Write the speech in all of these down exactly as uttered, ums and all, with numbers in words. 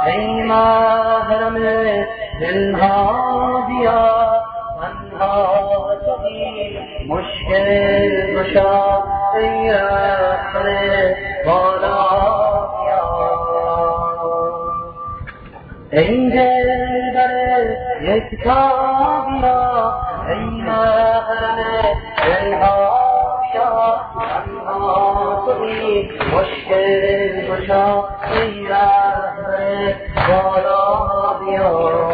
ای محرم دلها بیا تنها تویی مشکل گشا ای رهبر بالا بیا ای دلبر یکتا بیا ای محرم دلها بیا تنها تویی مشکل گشا ای رهبر بالا بیا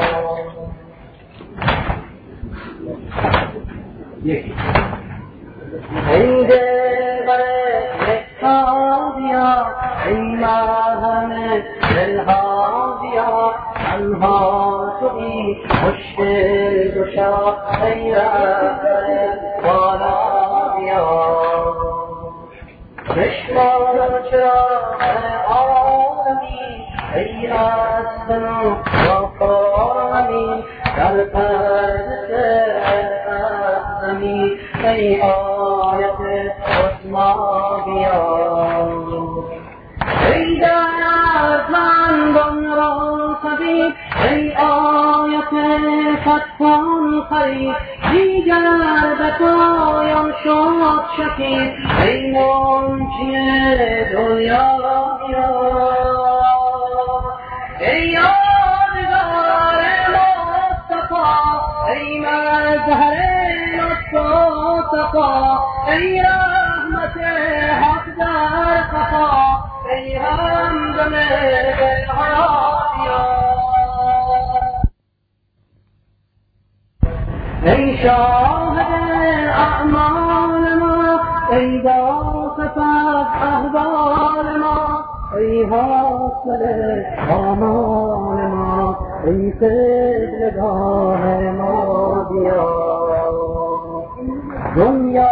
یکی ای دلبر یکتا بیا ای محرم دلها بیا تنها تویی مشکل گشا ای رهبر بالا بیا بشمار چراغ عالمی ای رسم و خرمی در پرده اعظمی ای آیت عظما بیا ای دردمندان را طبیب ای آیت فتحان خرید دیگر به پایان شد شکیب ای منجی دنیا بیا ای یادگار مصطفی ای مظهر لطف و صفا ای رحمت حق در خفا ای همدم دلها بیا ای شاهد اعمال ما ای واقف از احوال ما ای حاصل آمال ما ای قبلگاه ما بیا دنیا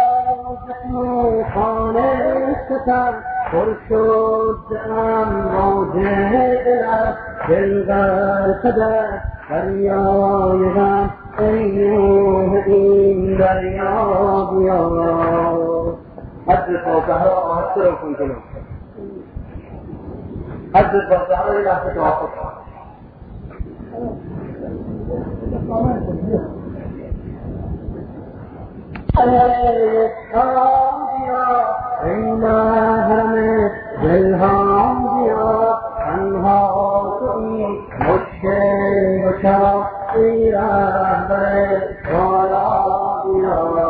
خانه ستر پر شد اما دلت دل غرقه دریای غم ای نوح این دریا بیا حد فاتحه را آهسته رو کن جلو حد فاتحه را یه لحظه توقف ای محرم دلها بیا تنها تویی مشکل گشا ای رهبر بالا بیا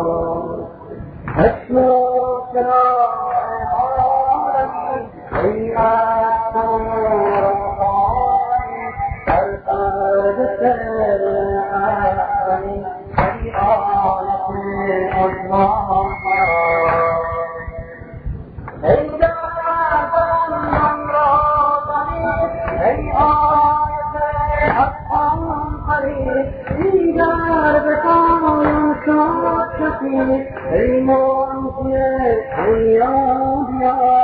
اشنو چراغ عالمی ای احسن روحانی در قرد سر احسانی ای آیت عظما ای دردمندان را طبیب ای آیت حقان خرید دیگر به پایان شد شکیب ای منجی دنیا بیا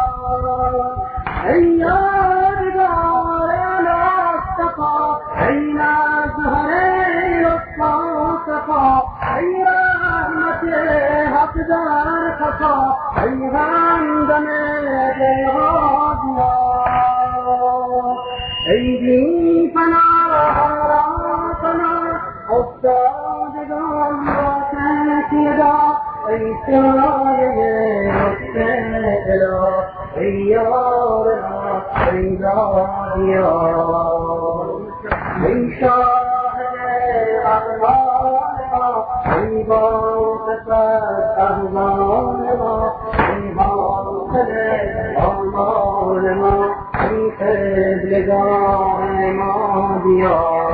ای یادگار مصطفی ای مظهر لطف و صفا ای رحمت حق در خفا ای همدم دلها بیا ای بی پناه را پناه افتادگان را تکیدا ای سایه لطف اله ای یارنا ای رادیا ای شاهد احوال ما ای واقف از احوال ما ای حاصل آمال ما ای قبلگاه ما بیا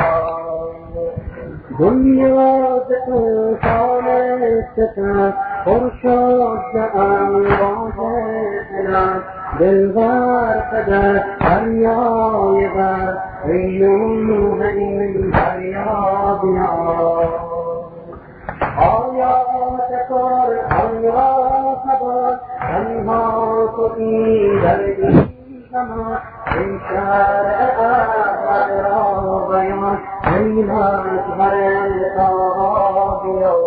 دنیا ز طوفان ستم پر شد ز امواج علم دل غرق در دریای غم ای نوح این دریا بیا آیات قرآن را خبر تنها تویی در این زمان ای شرع احمد را بیان ای مظهر بیا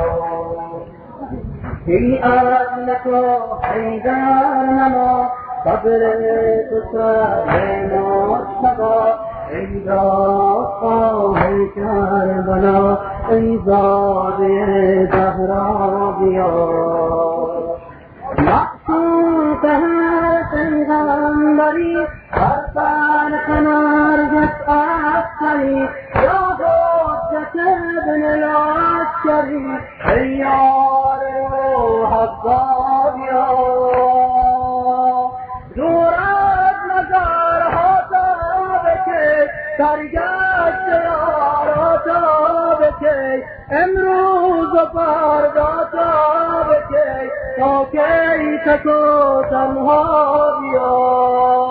ای عدلت و حیدر نما صبر تو سر مشتبه ای داستان کربلا ای زاده زهرا بیا معشوق هر پیغمبری هر سر کنارگت افسری یا حجت ابن العسکری ای یار روح الضابیا دور از نظرها تا بکش سرگشت یارا تا بکش امروز و فردا تا بکش تا کی تکو تنها بیا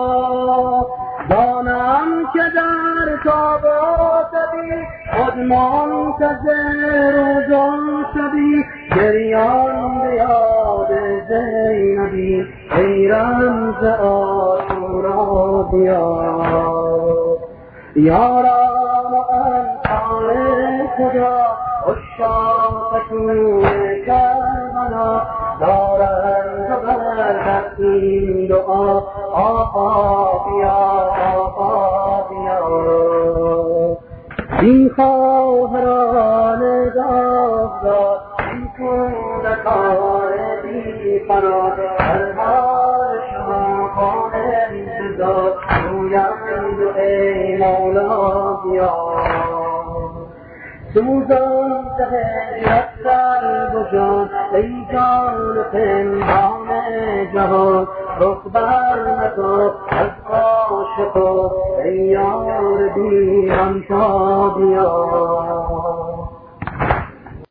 دانم که در تابات بی خود منتظر و جان شدی گریان به یاد زینبی ای رمز عاشورا بیا یاران و انصار خدا عشاق کوی کربلا دارند و بر این دعا آقا بیا آقا بیا این خواهران داغدار این کودکان بی قرار هر حالشان خان انتظار رویند ای مولا بیا سوزان هجرت قلب و جان ای جان پنهان جهان رخ بر نکن از عاشق ای یار بی همتا بیا